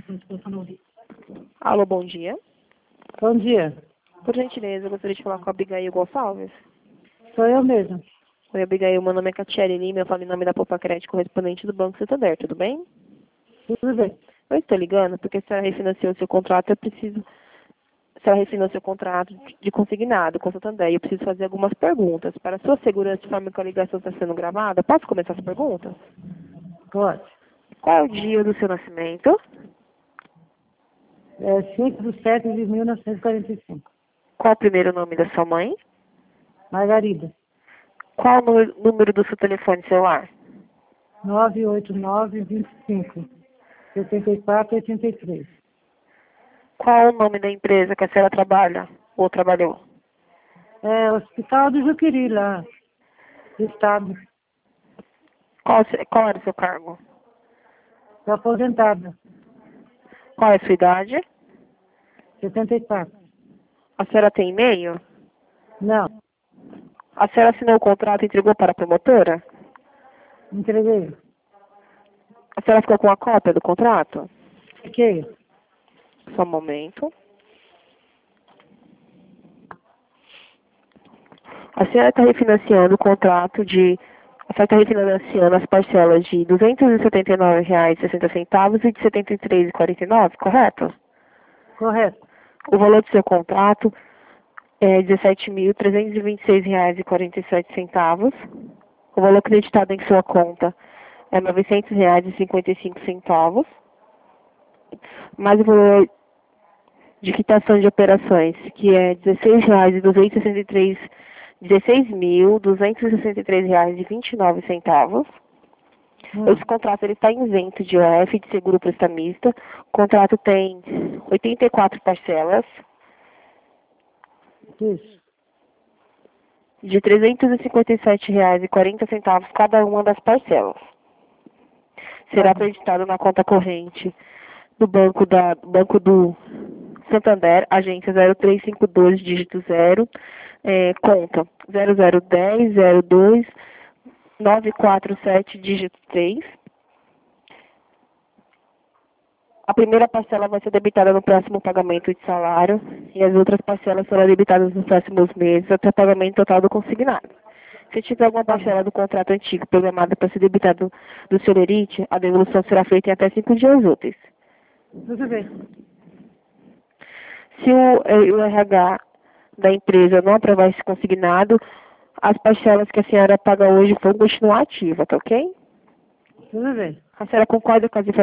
Alô, bom dia. Bom dia. Por gentileza, eu gostaria de falar com a Abigail Gonçalves. Sou eu mesma. Oi, Abigail, meu nome é Catiele Lima, eu falo em nome da Poupa Crédito, correspondente do Banco Santander, tudo bem? Tudo bem. Eu estou ligando porque a senhora refinanciou seu contrato, eu preciso... A senhora refinanciou seu contrato de consignado com o Santander e eu preciso fazer algumas perguntas. Para a sua segurança, de forma que a ligação está sendo gravada, posso começar as perguntas? Pode. Qual é o dia do seu nascimento? É 5/7/1945. Qual é o primeiro nome da sua mãe? Margarida. Qual o número do seu telefone celular? 989-25-74-83. Qual o nome da empresa que a senhora trabalha ou trabalhou? É Hospital do Juqueri, lá, do Estado. Qual era o seu cargo? Estou aposentada. Qual é a sua idade? 74. A senhora tem e-mail? Não, A senhora assinou o contrato e entregou para a promotora? entreguei. A senhora ficou com a cópia do contrato? Fiquei. Só um momento. A senhora está refinanciando o contrato de... A senhora está refinanciando as parcelas de R$ 279,60 e de R$ 73,49, correto? Correto. O valor do seu contrato é R$ 17.326,47. O valor acreditado em sua conta é R$ 900,55, mais o valor de quitação de operações, que é R$ 16.263, R$ 16.263,29. Esse contrato ele está isento de OF, de seguro prestamista. O contrato tem 84 parcelas Isso. de R$ 357,40 cada uma das parcelas. Será acreditado na conta corrente do Banco do Santander, agência 0352, dígito 0, conta 001002 947, dígito 3. A primeira parcela vai ser debitada no próximo pagamento de salário e as outras parcelas serão debitadas nos próximos meses até o pagamento total do consignado. Se tiver alguma parcela do contrato antigo programada para ser debitada do Celerite, a devolução será feita em até 5 dias úteis. Tudo bem. Se o RH da empresa não aprovar esse consignado, as parcelas que a senhora paga hoje vão continuar ativas, tá ok? Tudo bem. A senhora concorda com as informações